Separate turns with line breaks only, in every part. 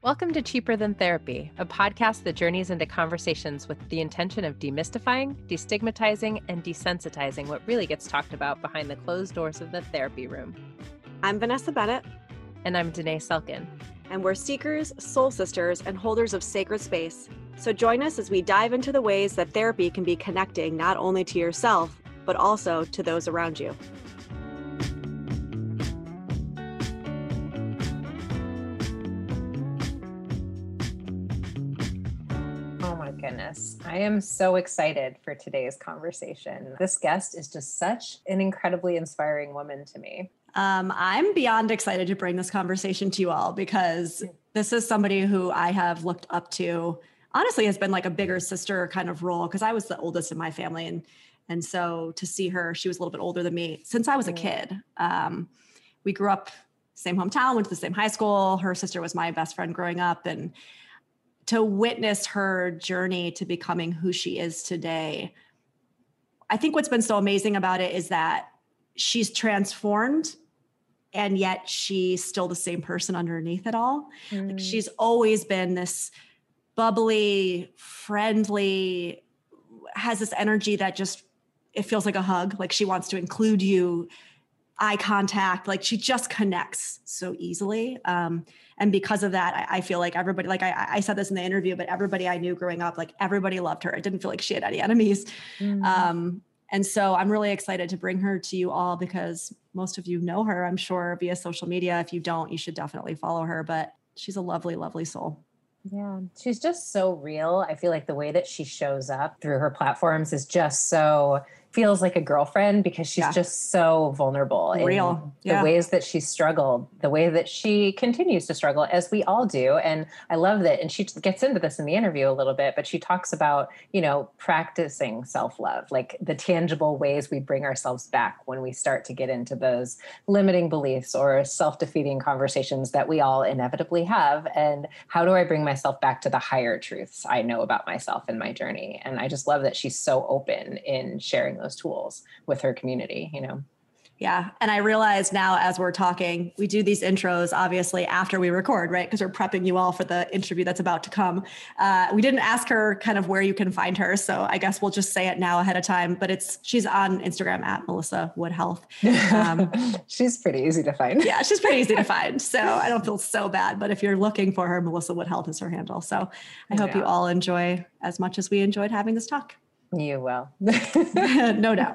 Welcome to Cheaper Than Therapy, a podcast that journeys into conversations with the intention of demystifying, destigmatizing, and desensitizing what really gets talked about behind the closed doors of the therapy room.
I'm Vanessa Bennett.
And I'm Danae Selkin.
And we're seekers, soul sisters, and holders of sacred space. So join us as we dive into the ways that therapy can be connecting not only to yourself, but also to those around you.
Goodness. I am so excited for today's conversation. This guest is just such an incredibly inspiring woman to me.
I'm beyond excited to bring this conversation to you all because this is somebody who I have looked up to, honestly, has been like a bigger sister kind of role because I was the oldest in my family. And so to see her, she was a little bit older than me since I was a kid. We grew up same hometown, went to the same high school. Her sister was my best friend growing up. And to witness her journey to becoming who she is today, I think what's been so amazing about it is that she's transformed and yet she's still the same person underneath it all. Like she's always been this bubbly, friendly, has this energy that just, it feels like a hug. Like she wants to include you, eye contact, like she just connects so easily. And because of that, I feel like everybody, like I said this in the interview, but everybody I knew growing up, like everybody loved her. It didn't feel like she had any enemies. And so I'm really excited to bring her to you all because most of you know her, I'm sure, via social media. If you don't, you should definitely follow her, but she's a lovely, lovely soul.
Yeah, she's just so real. I feel like the way that she shows up through her platforms is just so, feels like a girlfriend because she's just so vulnerable.
Real.
In the ways that she struggled, the way that she continues to struggle, as we all do. And I love that. And she gets into this in the interview a little bit, but she talks about, practicing self-love, like the tangible ways we bring ourselves back when we start to get into those limiting beliefs or self-defeating conversations that we all inevitably have. And how do I bring myself back to the higher truths I know about myself and my journey? And I just love that she's so open in sharing those tools with her community,
Yeah. And I realize now as we're talking, we do these intros, obviously, after we record, right? Because we're prepping you all for the interview that's about to come. We didn't ask her kind of where you can find her. So I guess we'll just say it now ahead of time, but she's on Instagram at Melissa Wood Health.
She's pretty easy to find.
Yeah, she's pretty easy to find. So I don't feel so bad, but if you're looking for her, Melissa Wood Health is her handle. So I hope you all enjoy as much as we enjoyed having this talk.
You will.
No doubt.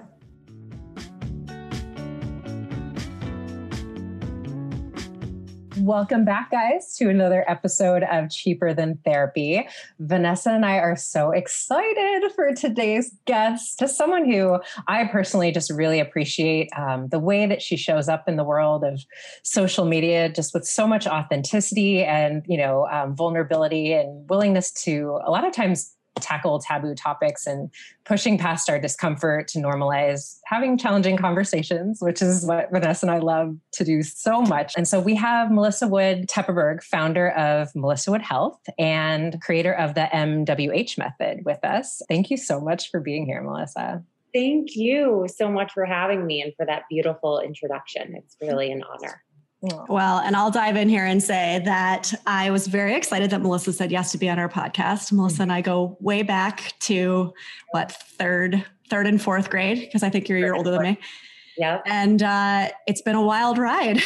Welcome back, guys, to another episode of Cheaper Than Therapy. Vanessa and I are so excited for today's guest, to someone who I personally just really appreciate the way that she shows up in the world of social media, just with so much authenticity and, vulnerability and willingness to a lot of times tackle taboo topics and pushing past our discomfort to normalize having challenging conversations, which is what Vanessa and I love to do so much. And so we have Melissa Wood Tepperberg, founder of Melissa Wood Health and creator of the MWH method with us. Thank you so much for being here, Melissa.
Thank you so much for having me and for that beautiful introduction. It's really an honor.
Well, and I'll dive in here and say that I was very excited that Melissa said yes to be on our podcast. Melissa and I go way back to third and fourth grade, because I think you're a year older than me.
Yeah.
And it's been a wild ride.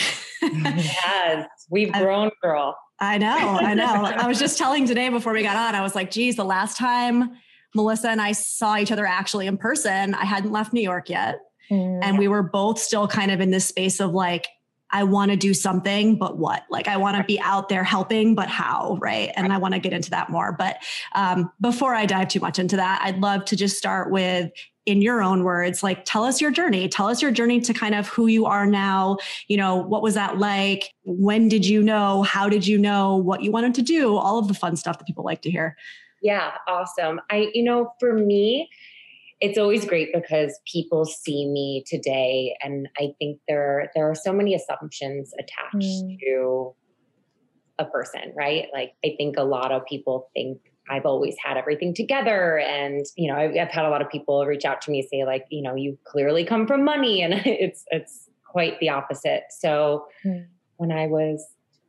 Yes, we've grown, girl.
I know. I was just telling today before we got on, I was like, geez, the last time Melissa and I saw each other actually in person, I hadn't left New York yet. And we were both still kind of in this space of like, I want to do something, but what? Like, I want to be out there helping, but how? Right. And I want to get into that more. But before I dive too much into that, I'd love to just start with, in your own words, like, tell us your journey. Tell us your journey to kind of who you are now. What was that like? When did you know? How did you know what you wanted to do? All of the fun stuff that people like to hear.
Yeah. Awesome. For me, it's always great because people see me today, and I think there are so many assumptions attached to a person, right? Like, I think a lot of people think I've always had everything together. And, I've had a lot of people reach out to me, say like, you clearly come from money, and it's quite the opposite. So when I was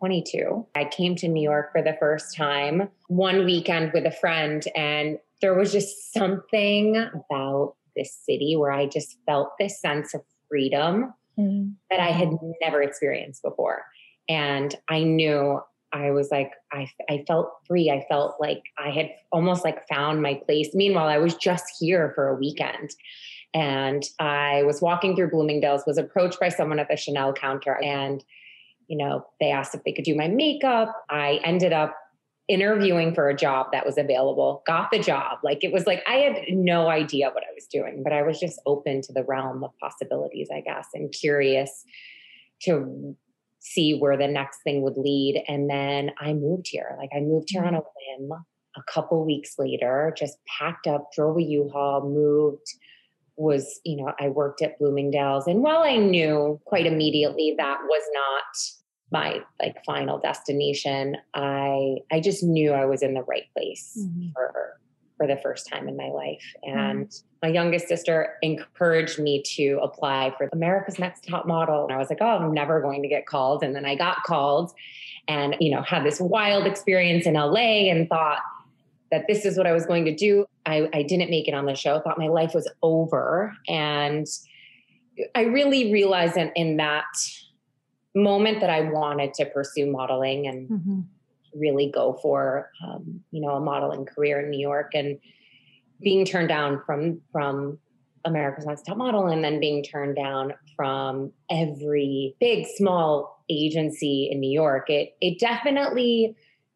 22. I came to New York for the first time one weekend with a friend, and there was just something about this city where I just felt this sense of freedom that I had never experienced before. And I knew I was like, I felt free. I felt like I had almost like found my place. Meanwhile, I was just here for a weekend. And I was walking through Bloomingdale's, was approached by someone at the Chanel counter, and, you know, they asked if they could do my makeup. I ended up interviewing for a job that was available, got the job. Like, it was like, I had no idea what I was doing, but I was just open to the realm of possibilities, I guess, and curious to see where the next thing would lead. And then I moved here. Like, I moved here on a whim. A couple weeks later, just packed up, drove a U-Haul, moved, was, you know, I worked at Bloomingdale's. And while I knew quite immediately that was not my like final destination, I just knew I was in the right place for the first time in my life. And my youngest sister encouraged me to apply for America's Next Top Model. And I was like, oh, I'm never going to get called. And then I got called and, you know, had this wild experience in LA and thought that this is what I was going to do. I didn't make it on the show, thought my life was over. And I really realized in that moment that I wanted to pursue modeling and really go for, you know, a modeling career in New York, and being turned down from America's Next Top Model, and then being turned down from every big, small agency in New York. It definitely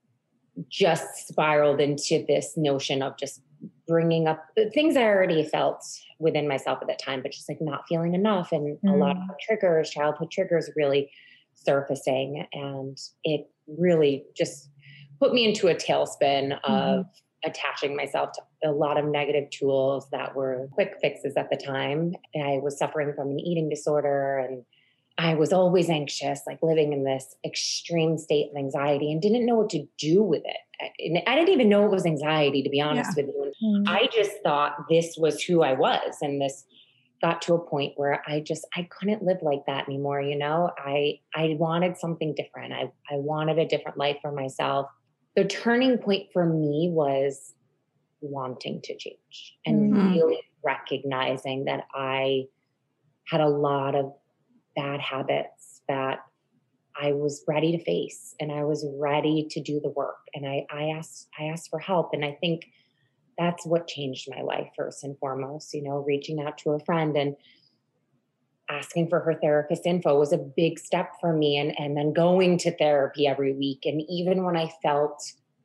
just spiraled into this notion of just bringing up the things I already felt within myself at that time, but just like not feeling enough. And a lot of triggers, childhood triggers really surfacing. And it really just put me into a tailspin of attaching myself to a lot of negative tools that were quick fixes at the time. And I was suffering from an eating disorder, and I was always anxious, like living in this extreme state of anxiety, and didn't know what to do with it. I didn't even know it was anxiety, to be honest with you. I just thought this was who I was. And this got to a point where I couldn't live like that anymore. You know, I wanted something different. I wanted a different life for myself. The turning point for me was wanting to change and really recognizing that I had a lot of bad habits that I was ready to face, and I was ready to do the work. And I asked for help. And I think that's what changed my life first and foremost. You know, reaching out to a friend and asking for her therapist info was a big step for me. And then going to therapy every week. And even when I felt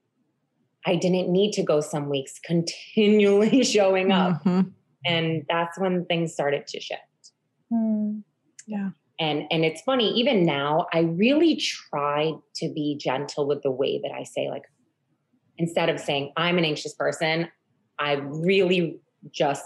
I didn't need to go some weeks, continually showing up. And that's when things started to shift.
Yeah.
And it's funny, even now, I really try to be gentle with the way that I say, like, instead of saying I'm an anxious person, I really just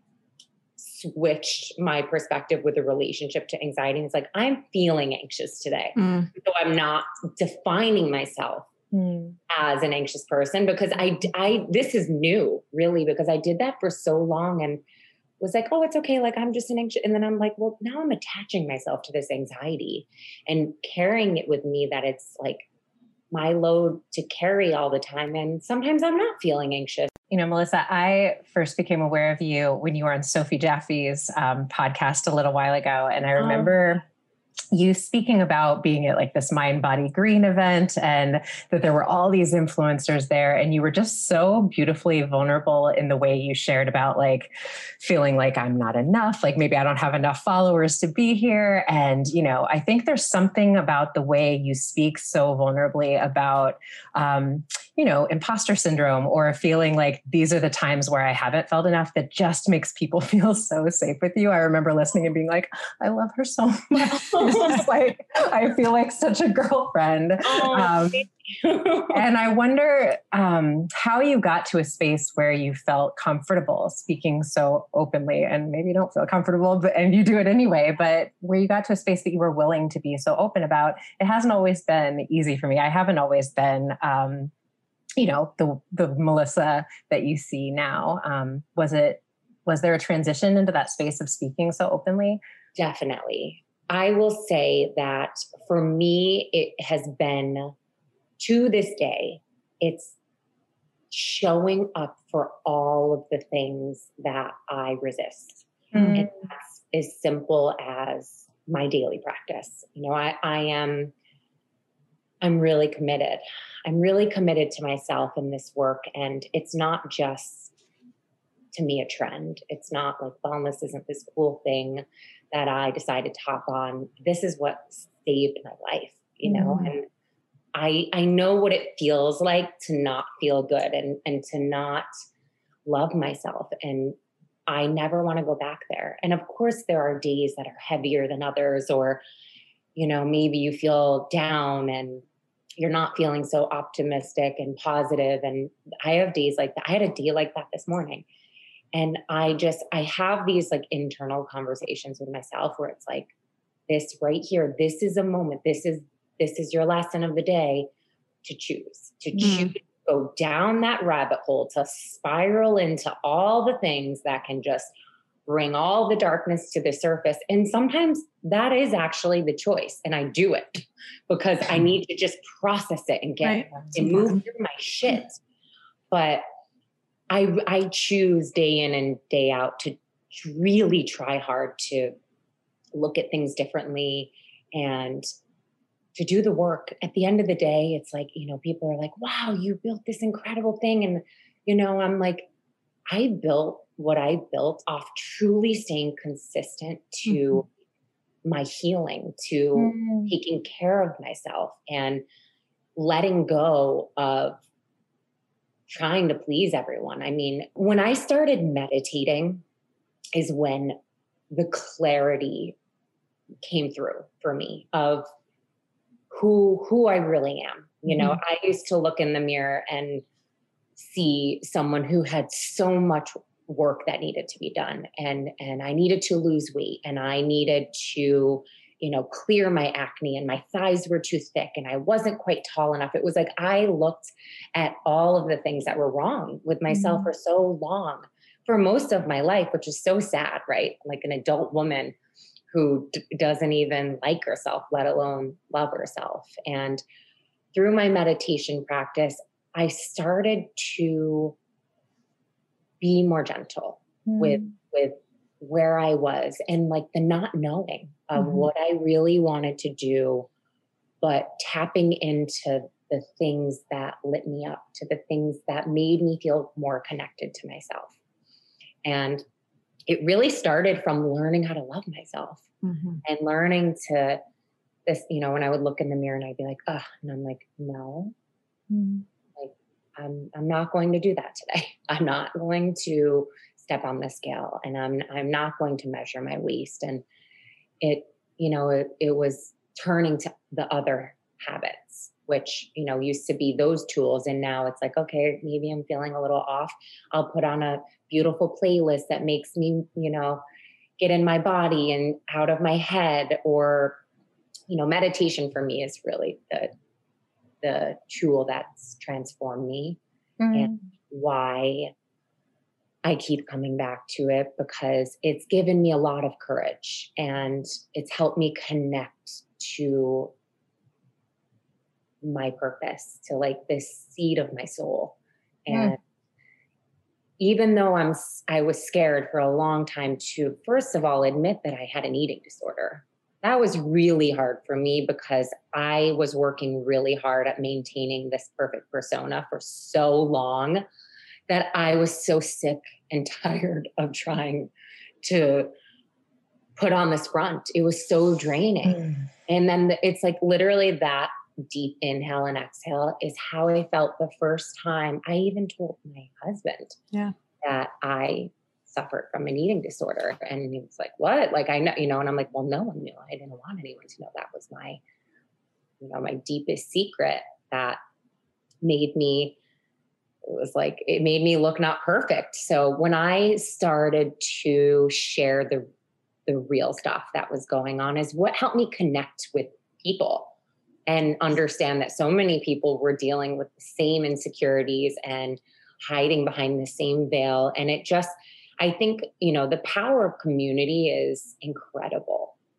switched my perspective with the relationship to anxiety. And it's like, I'm feeling anxious today. So I'm not defining myself as an anxious person, because this is new, really, because I did that for so long and was like, oh, it's okay. Like, I'm just an anxious. And then I'm like, well, now I'm attaching myself to this anxiety and carrying it with me, that it's like my load to carry all the time. And sometimes I'm not feeling anxious.
You know, Melissa, I first became aware of you when you were on Sophie Jaffe's podcast a little while ago. And I remember you speaking about being at like this Mind Body Green event, and that there were all these influencers there, and you were just so beautifully vulnerable in the way you shared about like feeling like I'm not enough, like maybe I don't have enough followers to be here. And, you know, I think there's something about the way you speak so vulnerably about, you know, imposter syndrome, or feeling like these are the times where I haven't felt enough, that just makes people feel so safe with you. I remember listening and being like, I love her so much. It's like, I feel like such a girlfriend. And I wonder how you got to a space where you felt comfortable speaking so openly, and maybe you don't feel comfortable, and you do it anyway, but where you got to a space that you were willing to be so open about. It hasn't always been easy for me. I haven't always been, you know, the Melissa that you see now. Was there a transition into that space of speaking so openly?
Definitely. I will say that for me, it has been, to this day, it's showing up for all of the things that I resist.
Mm.
And that's as simple as my daily practice. You know, I'm really committed. I'm really committed to myself in this work. And it's not just, to me, a trend. It's not like wellness isn't this cool thing that I decided to hop on. This is what saved my life, you know? And I know what it feels like to not feel good and to not love myself. And I never want to go back there. And of course, there are days that are heavier than others, or, you know, maybe you feel down and you're not feeling so optimistic and positive. And I have days like that. I had a day like that this morning. And I have these like internal conversations with myself where it's like, this right here, this is a moment. This is your lesson of the day, to choose to go down that rabbit hole, to spiral into all the things that can just bring all the darkness to the surface. And sometimes that is actually the choice. And I do it because I need to just process it and get and move through my shit. But I choose day in and day out to really try hard to look at things differently and to do the work. At the end of the day, it's like, you know, people are like, wow, you built this incredible thing. And, you know, I'm like, I built what I built off truly staying consistent to my healing, to taking care of myself and letting go of trying to please everyone. I mean, when I started meditating is when the clarity came through for me of who I really am. You know, I used to look in the mirror and see someone who had so much work that needed to be done. And I needed to lose weight, and I needed to, you know, clear my acne, and my thighs were too thick and I wasn't quite tall enough. It was like, I looked at all of the things that were wrong with myself for so long, for most of my life, which is so sad, right? Like an adult woman who doesn't even like herself, let alone love herself. And through my meditation practice, I started to be more gentle with where I was, and like the not knowing of what I really wanted to do, but tapping into the things that lit me up, to the things that made me feel more connected to myself. And it really started from learning how to love myself and learning to this, you know, when I would look in the mirror and I'd be like, oh, and I'm like, no, like I'm not going to do that today. I'm not going to step on the scale, and I'm not going to measure my waist. And it, you know, it was turning to the other habits, which, you know, used to be those tools. And now it's like, okay, maybe I'm feeling a little off. I'll put on a beautiful playlist that makes me, you know, get in my body and out of my head. Or, you know, meditation for me is really the tool that's transformed me, and why I keep coming back to it, because it's given me a lot of courage and it's helped me connect to my purpose, to like this seed of my soul. And even though I was scared for a long time to, first of all, admit that I had an eating disorder. That was really hard for me because I was working really hard at maintaining this perfect persona for so long that I was so sick and tired of trying to put on this front. It was so draining. And then it's like literally that deep inhale and exhale is how I felt the first time I even told my husband that I suffered from an eating disorder. And he was like, what? Like, I know, you know, and I'm like, well, no one knew. I didn't want anyone to know. That was my, you know, my deepest secret that made me, it made me look not perfect. So when I started to share the real stuff that was going on is what helped me connect with people and understand that so many people were dealing with the same insecurities and hiding behind the same veil. And it just, I think, you know, the power of community is incredible.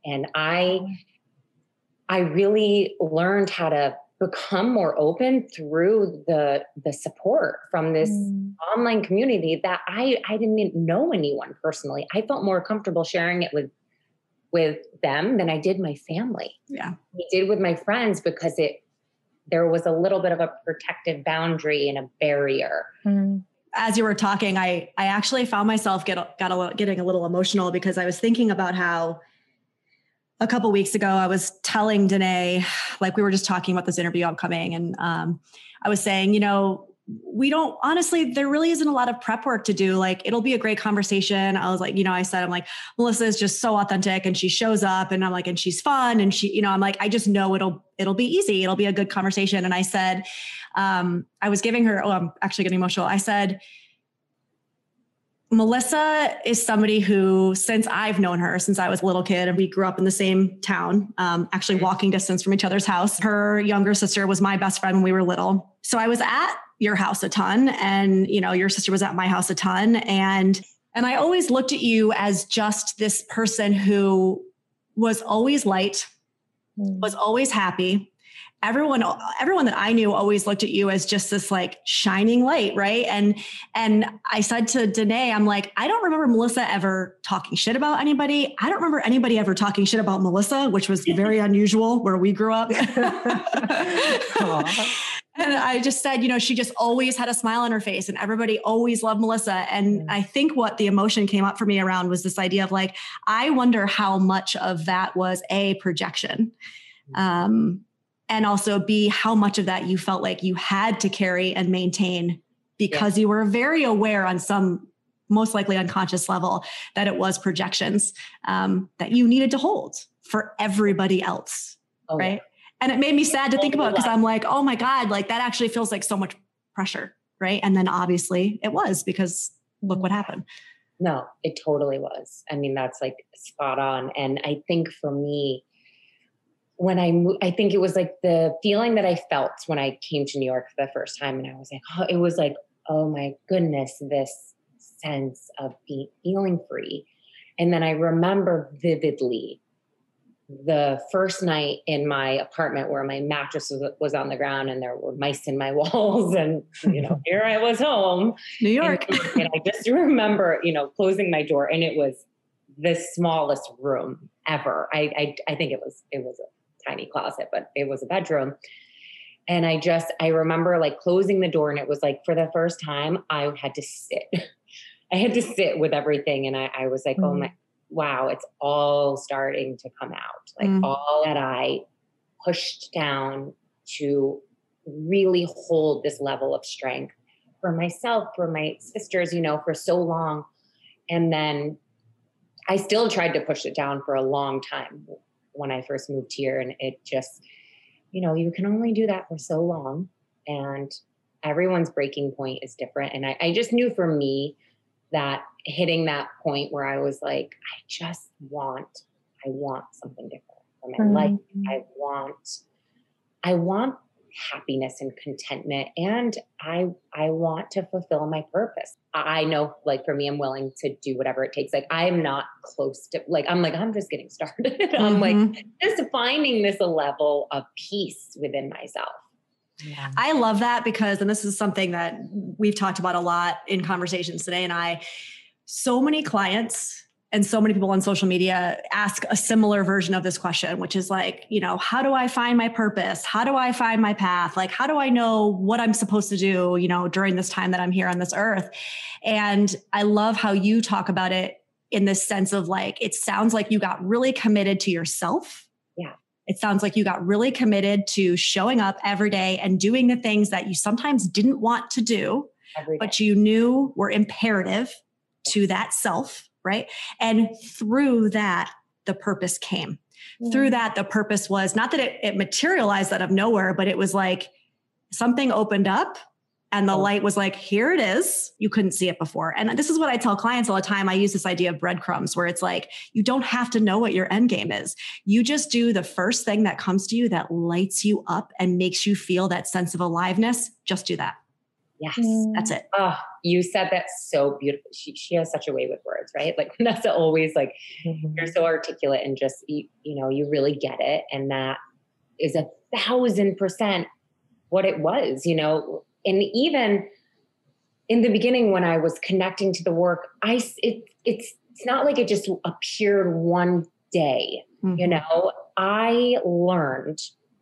And I really learned how to become more open through the support from this online community that I didn't know anyone personally. I felt more comfortable sharing it with them than I did my family.
Yeah.
I did with my friends because there was a little bit of a protective boundary and a barrier.
As you were talking, I actually found myself getting a little emotional because I was thinking about how a couple of weeks ago, I was telling Danae, like we were just talking about this interview upcoming, and I was saying, we don't, honestly, there really isn't a lot of prep work to do. Like, it'll be a great conversation. I was like, I'm like, Melissa is just so authentic and she shows up, and I'm like, and she's fun. And she, I'm like, I just know it'll be easy. It'll be a good conversation. And I said, I was giving her, I'm actually getting emotional. I said, Melissa is somebody who, since I've known her, since I was a little kid and we grew up in the same town, actually walking distance from each other's house. Her younger sister was my best friend when we were little. So I was at your house a ton, and, your sister was at my house a ton. And I always looked at you as just this person who was always light, was always happy. Everyone that I knew always looked at you as just this like shining light. Right. And I said to Danae, I'm like, I don't remember Melissa ever talking shit about anybody. I don't remember anybody ever talking shit about Melissa, which was very unusual where we grew up. And I just said, she just always had a smile on her face and everybody always loved Melissa. And I think what the emotion came up for me around was this idea of like, I wonder how much of that was a projection. And also B, how much of that you felt like you had to carry and maintain because you were very aware on some most likely unconscious level that it was projections that you needed to hold for everybody else. Right. Yeah. And it made me sad to think about because I'm like, oh my God, like that actually feels like so much pressure. Right. And then obviously it was because look what happened.
No, it totally was. I mean, that's like spot on. And I think for me, when I think it was like the feeling that I felt when I came to New York for the first time. And I was like, it was like, oh my goodness, this sense of feeling free. And then I remember vividly the first night in my apartment where my mattress was on the ground and there were mice in my walls. And, here I was home.
New York.
And I just remember, closing my door, and it was the smallest room ever. I think it was a tiny closet, but it was a bedroom. And I remember like closing the door, and it was like, for the first time I had to sit. I had to sit with everything. And I was like, oh my, wow, it's all starting to come out. Like all that I pushed down to really hold this level of strength for myself, for my sisters, for so long. And then I still tried to push it down for a long time when I first moved here. And it just, you can only do that for so long. And everyone's breaking point is different. And I just knew for me that hitting that point where I was like, I want something different for my life. I want happiness and contentment. And I want to fulfill my purpose. I know, like, for me, I'm willing to do whatever it takes. Like, I'm not close to, like, I'm just getting started. I'm like just finding this level of peace within myself.
Yeah. I love that because, and this is something that we've talked about a lot in conversations today. And so many clients and so many people on social media ask a similar version of this question, which is like, how do I find my purpose? How do I find my path? Like, how do I know what I'm supposed to do, during this time that I'm here on this earth? And I love how you talk about it in this sense of like, it sounds like you got really committed to yourself.
Yeah.
It sounds like you got really committed to showing up every day and doing the things that you sometimes didn't want to do, but you knew were imperative to that self. Right. And through that, the purpose came. Through that, the purpose was not that it materialized out of nowhere, but it was like something opened up and the light was like, here it is. You couldn't see it before. And this is what I tell clients all the time. I use this idea of breadcrumbs where it's like, you don't have to know what your end game is. You just do the first thing that comes to you that lights you up and makes you feel that sense of aliveness. Just do that. Yes, that's it.
Oh, you said that so beautifully. She has such a way with words, right? Like Vanessa always like, you're so articulate and just, you know, you really get it. And that is 1,000% what it was, you know, and even in the beginning when I was connecting to the work, it's not like it just appeared one day, you know, I learned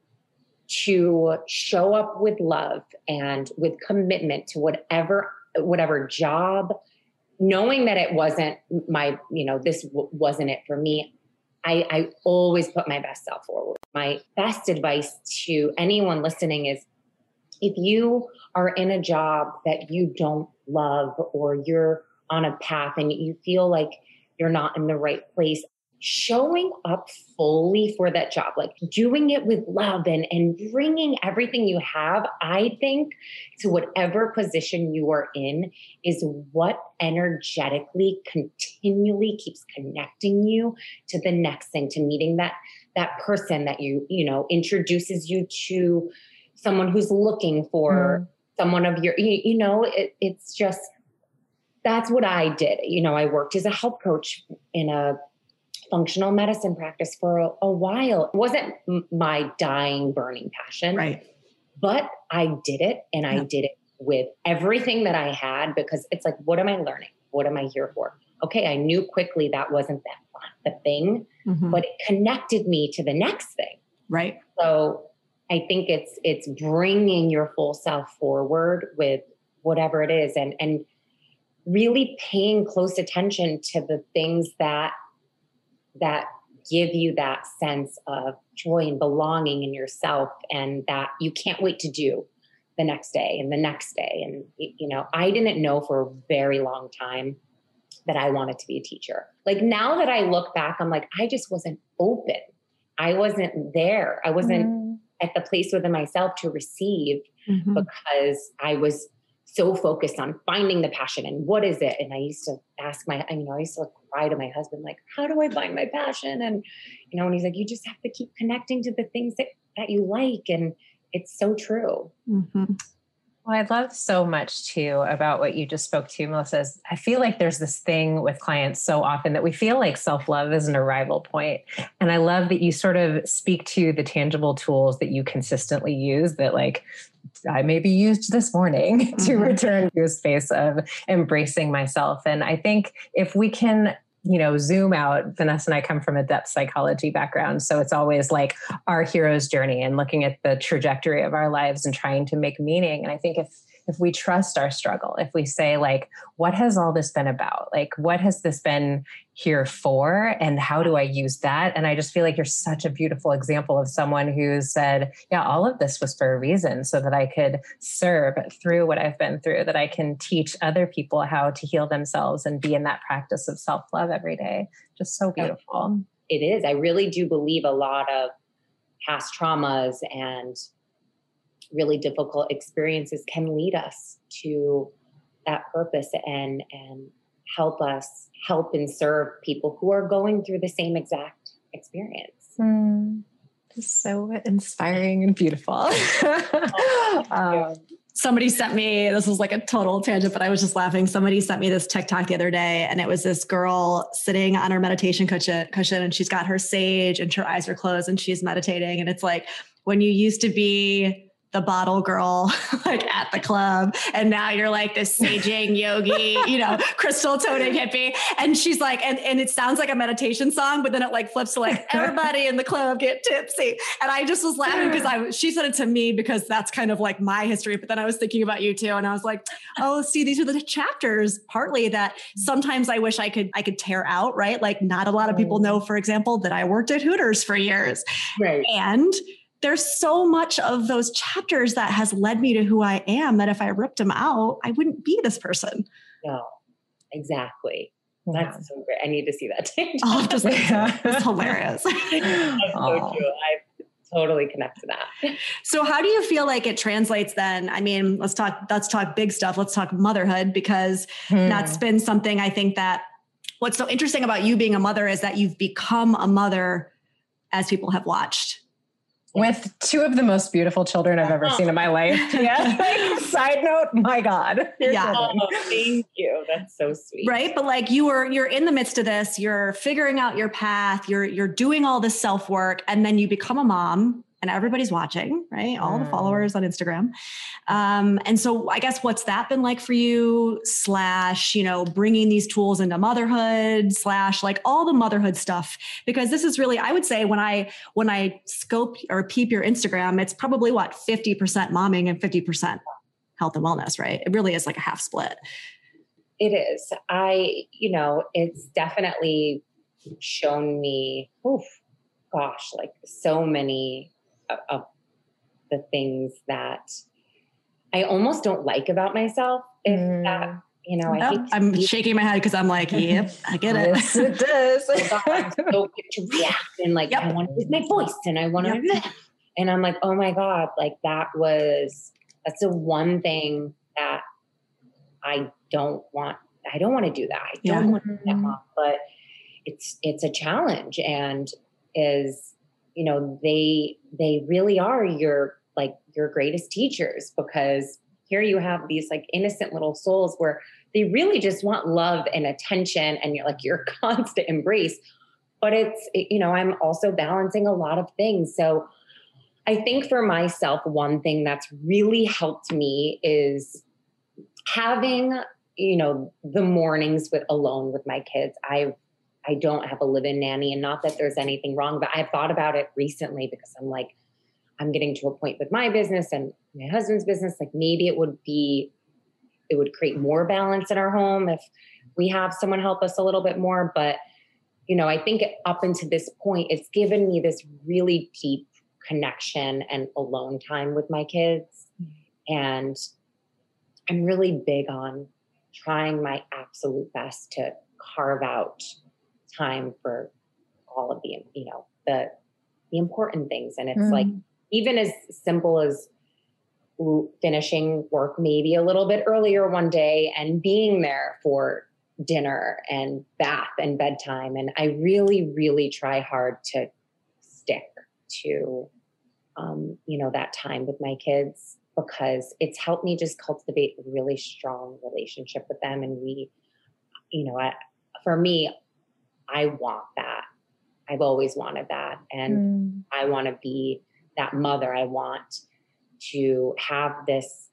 to show up with love and with commitment to whatever job, knowing that it wasn't my, you know, this wasn't it for me. I always put my best self forward. My best advice to anyone listening is, if you are in a job that you don't love, or you're on a path and you feel like you're not in the right place, showing up fully for that job, like doing it with love and bringing everything you have, I think, to whatever position you are in is what energetically continually keeps connecting you to the next thing, to meeting that person that you know, introduces you to someone who's looking for someone of your, you know, it's just, that's what I did. You know, I worked as a health coach in a functional medicine practice for a while. It wasn't my dying, burning passion,
right?
But I did it, and I did it with everything that I had, because it's like, what am I learning? What am I here for? Okay, I knew quickly that wasn't the thing, but it connected me to the next thing.
Right.
So I think it's bringing your full self forward with whatever it is, and really paying close attention to the things that give you that sense of joy and belonging in yourself, and that you can't wait to do the next day and the next day. And, you know, I didn't know for a very long time that I wanted to be a teacher. Like, now that I look back, I'm like, I just wasn't open. I wasn't there. I wasn't at the place within myself to receive, because I was so focused on finding the passion and what is it. And I used to ask I used to cry to my husband, like, how do I find my passion? And, you know, and he's like, you just have to keep connecting to the things that you like. And it's so true.
Well, I love so much too about what you just spoke to, Melissa. Is I feel like there's this thing with clients so often that we feel like self-love is an arrival point. And I love that you sort of speak to the tangible tools that you consistently use, that like I maybe used this morning to return to a space of embracing myself. And I think if we can, you know, zoom out, Vanessa and I come from a depth psychology background. So it's always like our hero's journey and looking at the trajectory of our lives and trying to make meaning. And I think if we trust our struggle, if we say like, what has all this been about? Like, what has this been here for? And how do I use that? And I just feel like you're such a beautiful example of someone who said, yeah, all of this was for a reason, so that I could serve through what I've been through, that I can teach other people how to heal themselves and be in that practice of self-love every day. Just so beautiful.
It is. I really do believe a lot of past traumas and really difficult experiences can lead us to that purpose and help us help and serve people who are going through the same exact experience.
Just so inspiring and beautiful.
Somebody sent me, this was like a total tangent, but I was just laughing. Somebody sent me this TikTok the other day, and it was this girl sitting on her meditation cushion, and she's got her sage and her eyes are closed and she's meditating. And it's like, when you used to be the bottle girl, like at the club, and now you're like this saging yogi, you know, crystal toting hippie. And she's like, and it sounds like a meditation song, but then it like flips to like, everybody in the club get tipsy. And I just was laughing because she said it to me because that's kind of like my history. But then I was thinking about you too. And I was like, oh, see, these are the chapters partly that sometimes I wish I could tear out, right? Like, not a lot of people know, for example, that I worked at Hooters for years.
Right.
And there's so much of those chapters that has led me to who I am, that if I ripped them out, I wouldn't be this person.
No, exactly. That's so great. I need to see that.
It's hilarious.
That's so true. I totally connect to that.
So how do you feel like it translates then? I mean, let's talk big stuff. Let's talk motherhood, because that's been something I think that what's so interesting about you being a mother is that you've become a mother as people have watched.
with two of the most beautiful children I've ever seen in my life. Yeah. Like, side note, my God.
Thank you. That's so sweet.
Right. But like you're in the midst of this, you're figuring out your path, you're doing all this self-work, and then you become a mom and everybody's watching, right? All the followers on Instagram. And so I guess what's that been like for you / bringing these tools into motherhood / like all the motherhood stuff, because this is really, I would say when I scope or peep your Instagram, it's probably 50% momming and 50% health and wellness, right? It really is like a half split.
It is. It's definitely shown me, like so many of the things that I almost don't like about myself. If that,
I'm shaking my head because I'm like, yep, I get it.
Yes, it does.
I'm so quick to react and like, I want to use my voice and I want to, and I'm like, oh my God, like that's the one thing that I don't want to do that. I don't want to do that, Mom, but it's a challenge, and they really are your greatest teachers, because here you have these like innocent little souls where they really just want love and attention and your constant embrace. But I'm also balancing a lot of things. So I think for myself, one thing that's really helped me is having, the mornings alone with my kids. I don't have a live-in nanny, and not that there's anything wrong, but I've thought about it recently because I'm like, I'm getting to a point with my business and my husband's business. Like maybe it would create more balance in our home if we have someone help us a little bit more. But, I think up until this point, it's given me this really deep connection and alone time with my kids. And I'm really big on trying my absolute best to carve out time for all of the important things. And it's like, even as simple as finishing work maybe a little bit earlier one day and being there for dinner and bath and bedtime. And I really, really try hard to stick to, that time with my kids, because it's helped me just cultivate a really strong relationship with them. And for me, I want that. I've always wanted that. And I want to be that mother. I want to have this,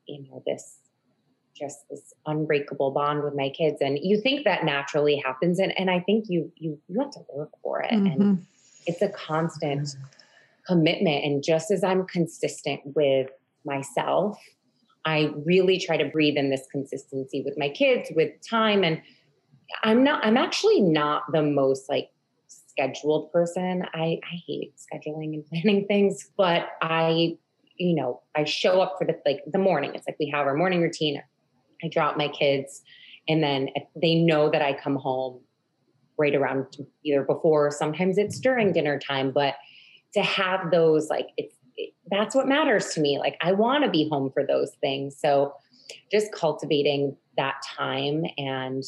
this unbreakable bond with my kids. And you think that naturally happens. And I think you have to work for it. And it's a constant commitment. And just as I'm consistent with myself, I really try to breathe in this consistency with my kids, with time. And I'm actually not the most scheduled person. I hate scheduling and planning things, but I show up for the morning. It's like we have our morning routine. I drop my kids, and then they know that I come home right around either before, or sometimes it's during dinner time. But to have those, that's what matters to me. Like I want to be home for those things. So just cultivating that time and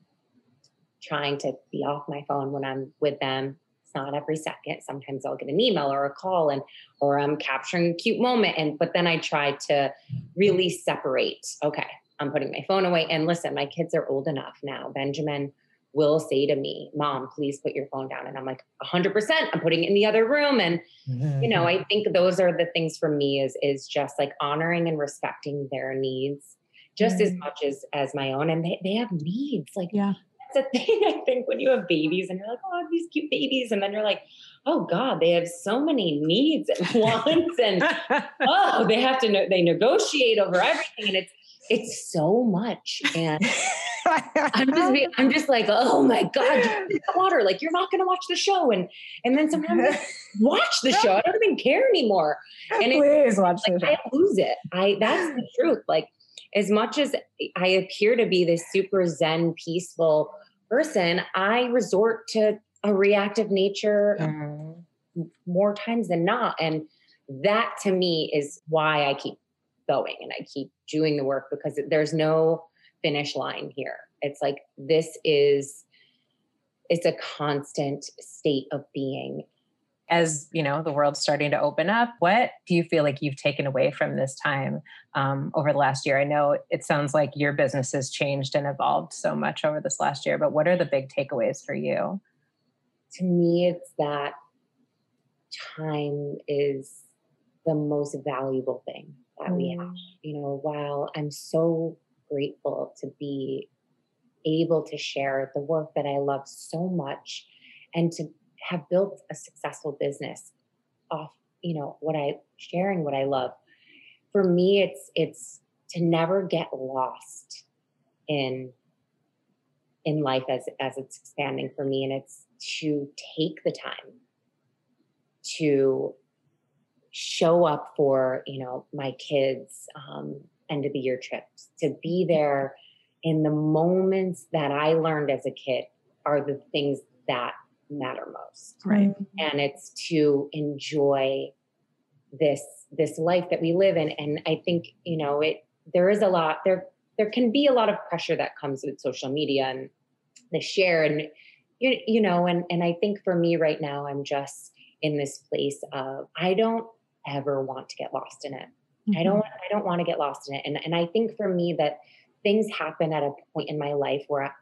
trying to be off my phone when I'm with them. It's not every second. Sometimes I'll get an email or a call or I'm capturing a cute moment. But then I try to really separate. Okay, I'm putting my phone away. And listen, my kids are old enough now. Benjamin will say to me, Mom, please put your phone down. And I'm like, 100%, I'm putting it in the other room. And, I think those are the things for me is just honoring and respecting their needs just as much as my own. And they have needs. That's a thing, I think, when you have babies and you're like, oh, these cute babies. And then you're like, oh God, they have so many needs and wants. And they have to they negotiate over everything. And it's so much. And I'm just like, oh my God, water. You're not going to watch the show. And then sometimes I watch the show. I don't even care anymore. And
please watch the show.
I lose it. That's the truth. As much as I appear to be this super zen, peaceful person, I resort to a reactive nature more times than not. And that to me is why I keep going and I keep doing the work, because there's no finish line here. It's it's a constant state of being.
as you know, the world's starting to open up, what do you feel like you've taken away from this time over the last year? I know it sounds like your business has changed and evolved so much over this last year, but what are the big takeaways for you?
To me, it's that time is the most valuable thing that we have. You know, while I'm so grateful to be able to share the work that I love so much and to have built a successful business off, you know, sharing what I love. For me, it's to never get lost in life as it's expanding for me. And it's to take the time to show up for, you know, my kids' end of the year trips, to be there in the moments that I learned as a kid are the things that matter most.
Right.
And it's to enjoy this life that we live in. And I think, you know, there can be a lot of pressure that comes with social media and the share and, you know, and I think for me right now, I'm just in this place of, I don't ever want to get lost in it. Mm-hmm. I don't want to get lost in it. And I think for me that things happen at a point in my life where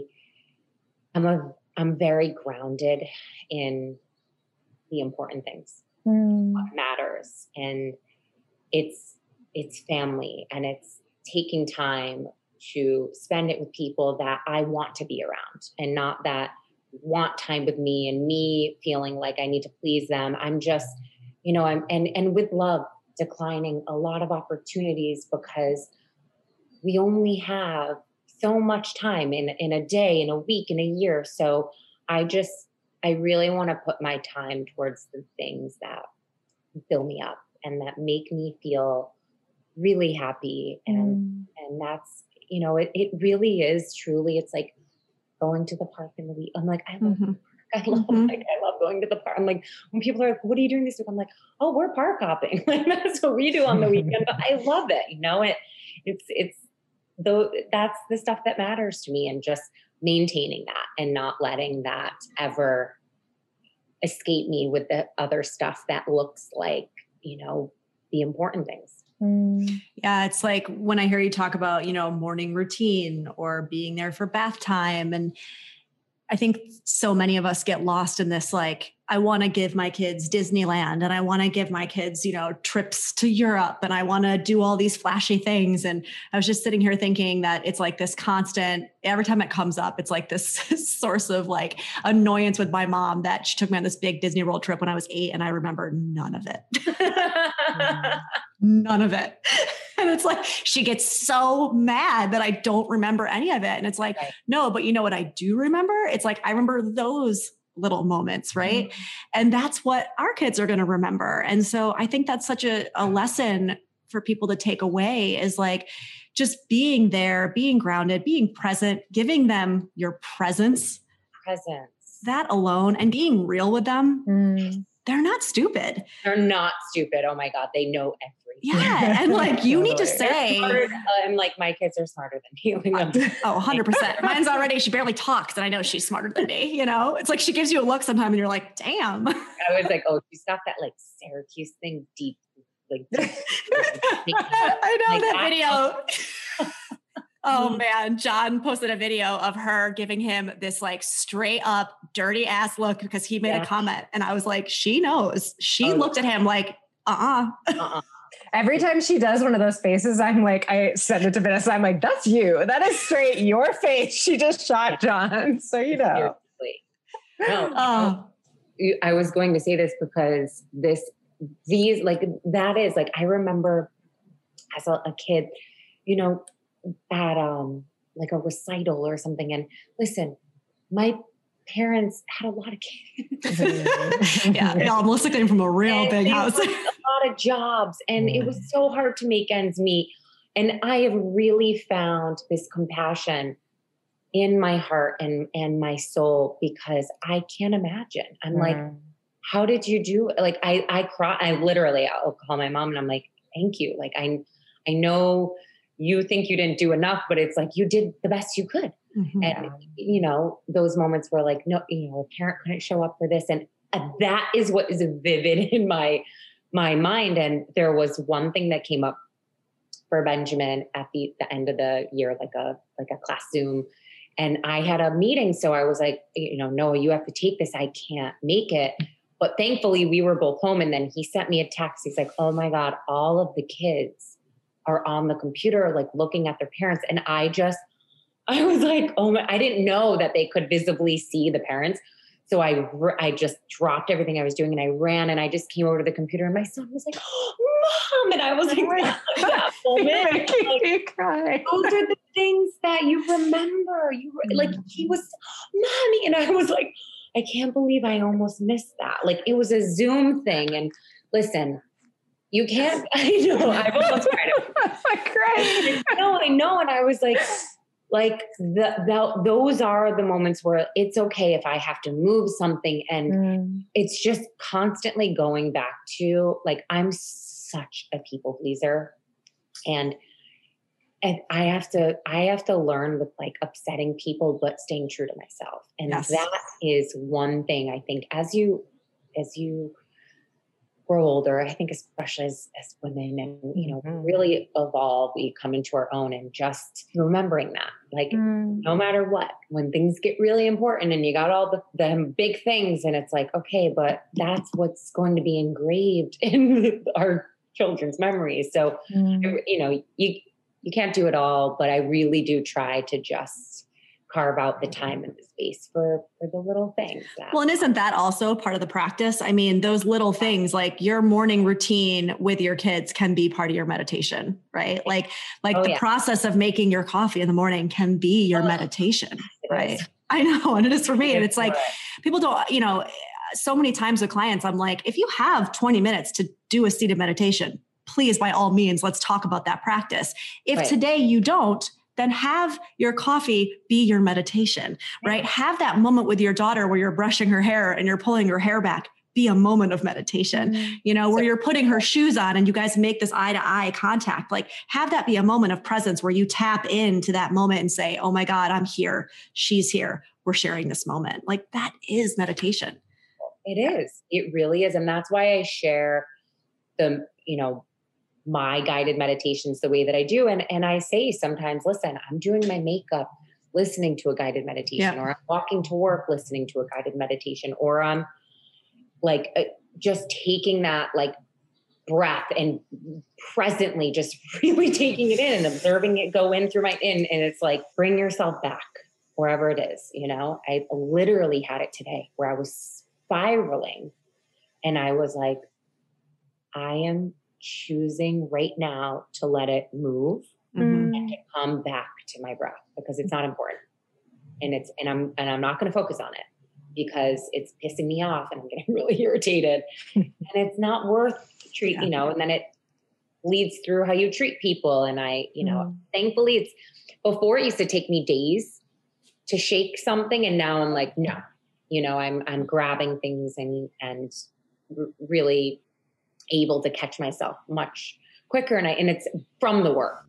I'm very grounded in the important things, what matters. And it's family, and it's taking time to spend it with people that I want to be around and not that want time with me and me feeling like I need to please them. I'm just, you know, and with love, declining a lot of opportunities because we only have so much time in a day, in a week, in a year. So I really want to put my time towards the things that fill me up and that make me feel really happy. And that's, you know, it really is truly, it's like going to the park in the week. I'm like, I love I love going to the park. I'm like, when people are like, what are you doing this week? I'm like, oh, we're park hopping. Like that's what we do on the weekend. But I love it. You know, it's though that's the stuff that matters to me, and just maintaining that and not letting that ever escape me with the other stuff that looks like, you know, the important things.
Yeah, it's like when I hear you talk about, you know, morning routine or being there for bath time. And I think so many of us get lost in this, like, I want to give my kids Disneyland and I want to give my kids, you know, trips to Europe and I want to do all these flashy things. And I was just sitting here thinking that it's like this constant, every time it comes up, it's like this source of like annoyance with my mom that she took me on this big Disney World trip when I was 8 and I remember none of it. None of it. And it's like, she gets so mad that I don't remember any of it. And it's like, no, but you know what I do remember? It's like, I remember those little moments, right? And that's what our kids are going to remember. And so I think that's such a lesson for people to take away, is like just being there, being grounded, being present, giving them your presence, that alone, and being real with them. They're not stupid.
They're not stupid. Oh my God. They know everything.
Yeah. And like, you need to say,
I'm like, my kids are smarter than me.
Oh, 100%. Mine's already, she barely talks and I know she's smarter than me. You know, it's like, she gives you a look sometime and you're like, damn.
I was like, oh, she's got that like Syracuse thing deep. Like,
I know like that video. Oh man, John posted a video of her giving him this like straight up dirty ass look because he made a comment. And I was like, she knows. She looked at him like,
Every time she does one of those faces, I'm like, I send it to Vanessa. I'm like, that's you. That is straight your face. She just shot John. So, you know.
No, I was going to say this because these like, that is like, I remember as a kid, you know, at like a recital or something. And listen, my parents had a lot of kids.
Yeah, Melissa came from a real big house.
A lot of jobs. And it was so hard to make ends meet. And I have really found this compassion in my heart and my soul, because I can't imagine. I'm like, how did you do it? Like I cry. I'll call my mom and I'm like, thank you. Like I know you think you didn't do enough, but it's like, you did the best you could. And, you know, those moments were like, no, you know, a parent couldn't show up for this. And that is what is vivid in my mind. And there was one thing that came up for Benjamin at the end of the year, like a class Zoom. And I had a meeting. So I was like, Noah, you have to take this. I can't make it. But thankfully we were both home. And then he sent me a text. He's like, oh my God, all of the kids are on the computer, like looking at their parents. And I was like, oh my, I didn't know that they could visibly see the parents. So I just dropped everything I was doing and I ran and I just came over to the computer and my son was like, oh, Mom. And I was like, that moment, like, cry. Those are the things that you remember. Like, he was, Mommy. And I was like, I can't believe I almost missed that. Like, it was a Zoom thing. And listen, you can't, I know, I've almost cried.
I cried.
I know. And I was like those are the moments where it's okay if I have to move something. And it's just constantly going back to, like, I'm such a people pleaser. And I have to learn with, like, upsetting people, but staying true to myself. And that is one thing I think as you grow older, I think especially as women and, really evolve, we come into our own, and just remembering that, like, no matter what, when things get really important and you got all the big things and it's like, okay, but that's what's going to be engraved in our children's memories. So, you can't do it all, but I really do try to just carve out the time and the space for the little things.
Well, and isn't that also part of the practice? I mean, those little things, like your morning routine with your kids can be part of your meditation, right? Like the process of making your coffee in the morning can be your meditation, right? I know. And it is for me. And it's like, people don't, so many times with clients, I'm like, if you have 20 minutes to do a seated meditation, please, by all means, let's talk about that practice. If today you don't, then have your coffee be your meditation, right? Have that moment with your daughter where you're brushing her hair and you're pulling her hair back, be a moment of meditation, where you're putting her shoes on and you guys make this eye to eye contact. Like, have that be a moment of presence where you tap into that moment and say, oh my God, I'm here. She's here. We're sharing this moment. Like, that is meditation.
It is. It really is. And that's why I share my guided meditations the way that I do. And I say sometimes, listen, I'm doing my makeup, listening to a guided meditation, or I'm walking to work, listening to a guided meditation, or I'm like, just taking that, like, breath and presently just really taking it in and observing it go in through and it's like, bring yourself back wherever it is. I literally had it today where I was spiraling and I was like, I am choosing right now to let it move and to come back to my breath, because it's not important. And I'm not going to focus on it because it's pissing me off and I'm getting really irritated and it's not worth and then it leads through how you treat people. And thankfully before it used to take me days to shake something. And now I'm like, no, I'm grabbing things and really able to catch myself much quicker. And it's from the work.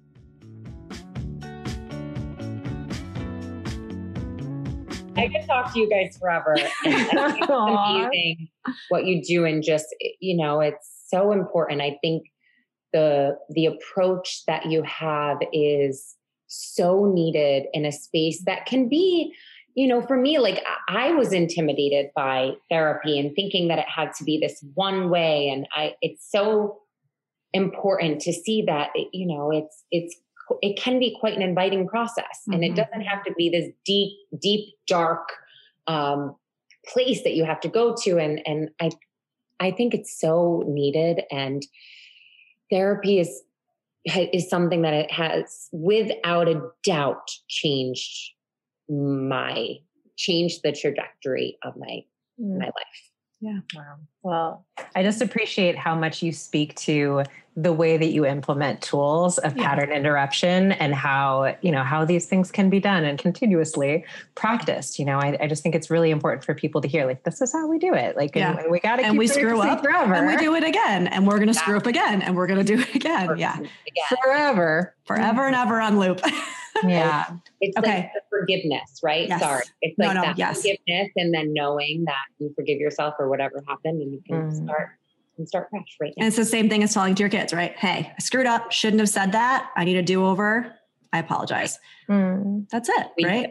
I could talk to you guys forever. It's amazing what you do. And just, it's so important. I think the approach that you have is so needed in a space that can be, for me, like, I was intimidated by therapy and thinking that it had to be this one way. And it's so important to see that, it can be quite an inviting process, and it doesn't have to be this deep, dark, place that you have to go to. And I think it's so needed, and therapy is something that it has without a doubt changed the trajectory of my life.
Yeah. Wow. Well, I just appreciate how much you speak to the way that you implement tools of pattern interruption and how these things can be done and continuously practiced. I just think it's really important for people to hear, like, this is how we do it. Like, and we got to keep
we screw up forever. And we do it again, and we're going to screw up again, and we're going to do it again. Yeah.
Forever
and ever on loop.
Yeah.
It's like the forgiveness, right?
Yes.
Sorry. It's like that
yes.
forgiveness, and then knowing that you forgive yourself for whatever happened, and you can start fresh right now.
And it's the same thing as telling to your kids, right? Hey, I screwed up. Shouldn't have said that. I need a do-over. I apologize. That's it, right?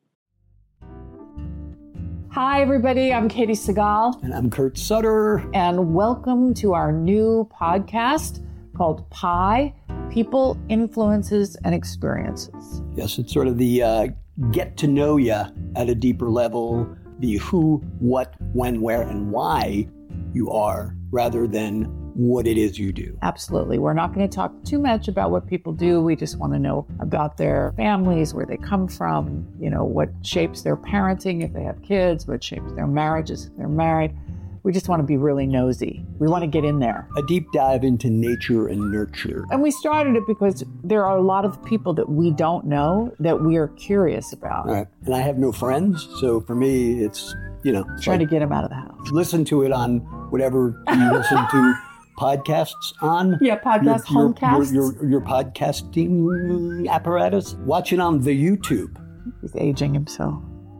Hi, everybody. I'm Katie Segal.
And I'm Kurt Sutter.
And welcome to our new podcast called PIE, People, Influences, and Experiences.
Yes, it's sort of the get to know you at a deeper level, the who, what, when, where, and why you are, rather than what it is you do.
Absolutely. We're not going to talk too much about what people do. We just want to know about their families, where they come from, what shapes their parenting if they have kids, what shapes their marriages if they're married. We just want to be really nosy. We want to get in there.
A deep dive into nature and nurture.
And we started it because there are a lot of people that we don't know that we are curious about.
Right. And I have no friends, so for me, it's,
trying to get them out of the house.
Listen to it on whatever you listen to podcasts on.
Yeah, homecasts.
Your podcasting apparatus. Watch it on the YouTube.
He's aging himself.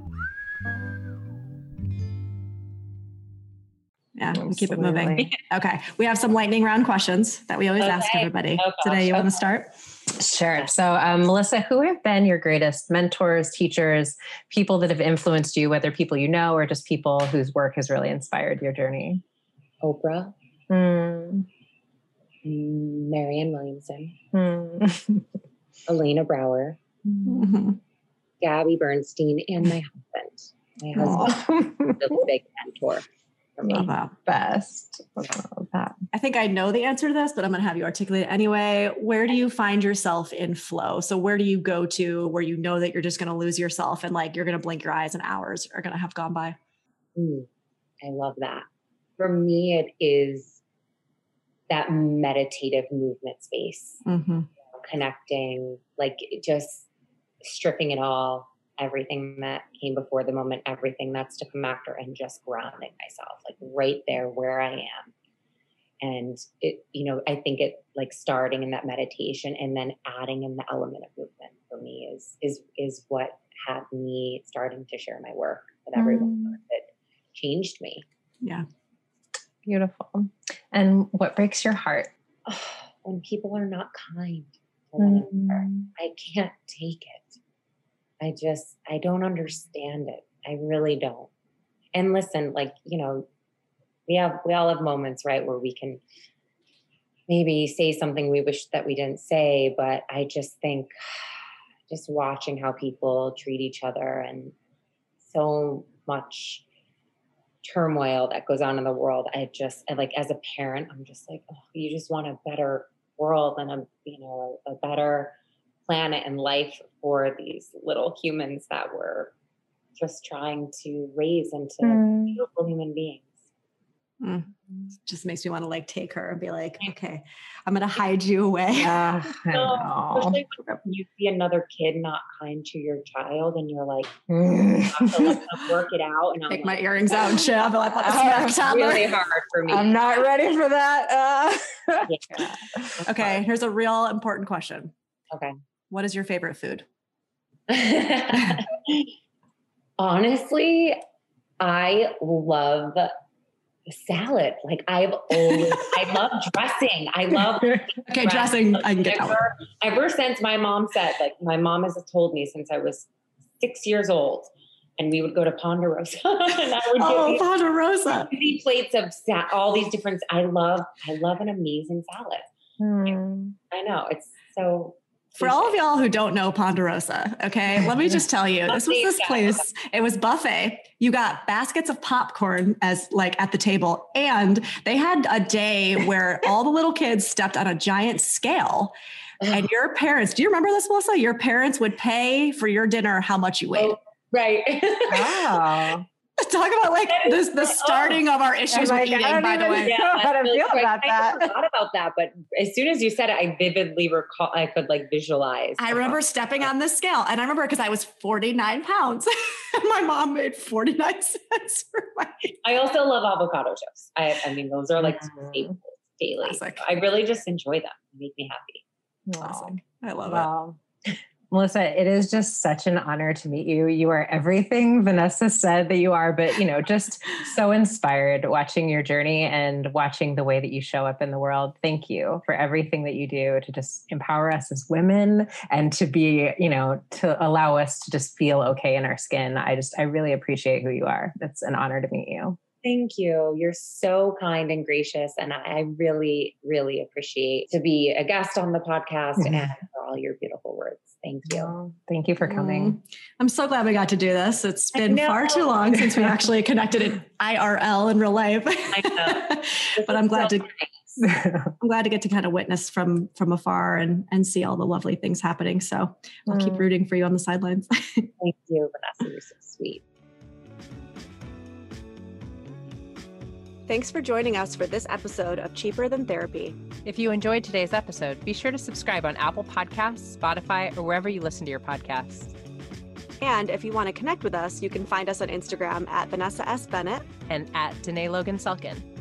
Yeah, we keep it moving. Okay. We have some lightning round questions that we always ask everybody. Today, you want to start?
Sure. So, Melissa, who have been your greatest mentors, teachers, people that have influenced you, whether people you know or just people whose work has really inspired your journey?
Oprah. Marianne Williamson. Elena Brower. Gabby Bernstein, and my husband. My husband is a big mentor for me.
Love that.
Best. Love that.
I think I know the answer to this, but I'm going to have you articulate it anyway. Where do you find yourself in flow? So where do you go to where you know that you're just going to lose yourself and like you're going to blink your eyes and hours are going to have gone by?
I love that. For me, it is that meditative movement space, connecting, like just stripping it all, everything that came before the moment, everything that's to come after, and just grounding myself, like right there where I am. And it, I think it like starting in that meditation and then adding in the element of movement for me is what had me starting to share my work with everyone. That changed me.
Yeah.
Beautiful. And what breaks your heart?
When people are not kind to one another. I can't take it. I don't understand it. I really don't. And listen, like, we all have moments, right, where we can maybe say something we wish that we didn't say, but I just think just watching how people treat each other and so much turmoil that goes on in the world. I like, as a parent, I'm just like, you just want a better world and a better planet and life for these little humans that we're just trying to raise into beautiful human beings.
Just makes me want to like take her and be like, okay, I'm going to hide you away.
Especially when you see another kid not kind to your child and you're like, you have to let them work it out. And
take my earrings out and shit. I'll be like,
it's really hard for me.
I'm not ready for that.
Okay, here's a real important question.
Okay.
What is your favorite food?
Honestly, I love salad. Like I love dressing. I love
dressing. I can get that.
Ever since my mom said, like my mom has told me since I was 6 years old, and we would go to Ponderosa, and I would
Ponderosa,
plates of all these different. I love an amazing salad. I know it's so.
For all of y'all who don't know Ponderosa, okay, let me just tell you, this place, it was buffet. You got baskets of popcorn as like at the table. And they had a day where all the little kids stepped on a giant scale. And your parents, do you remember this, Melissa? Your parents would pay for your dinner how much you weighed.
Right.
Wow.
Talk about like the starting of our issues with eating, by the way.
Yeah, how to feel about that.
I forgot about that, but as soon as you said it, I vividly recall, I could like visualize.
I remember stepping on this scale, and I remember because I was 49 pounds and my mom made 49 cents for my.
I also love avocado toast. I mean, those are like staples daily. I really just enjoy them. They make me happy.
Awesome. I love it.
Melissa, it is just such an honor to meet you. You are everything Vanessa said that you are, but just so inspired watching your journey and watching the way that you show up in the world. Thank you for everything that you do to just empower us as women and to be, to allow us to just feel okay in our skin. I really appreciate who you are. It's an honor to meet you.
Thank you. You're so kind and gracious. And I really, really appreciate to be a guest on the podcast and for all your beautiful words. Thank you.
Thank you for coming.
I'm so glad we got to do this. It's been far too long since we actually connected in IRL in real life. I know. But I'm glad to get to kind of witness from afar and see all the lovely things happening. So I'll keep rooting for you on the sidelines.
Thank you, Vanessa. You're so sweet.
Thanks for joining us for this episode of Cheaper Than Therapy.
If you enjoyed today's episode, be sure to subscribe on Apple Podcasts, Spotify, or wherever you listen to your podcasts.
And if you want to connect with us, you can find us on Instagram at Vanessa S. Bennett
and at Danae Logan Selkin.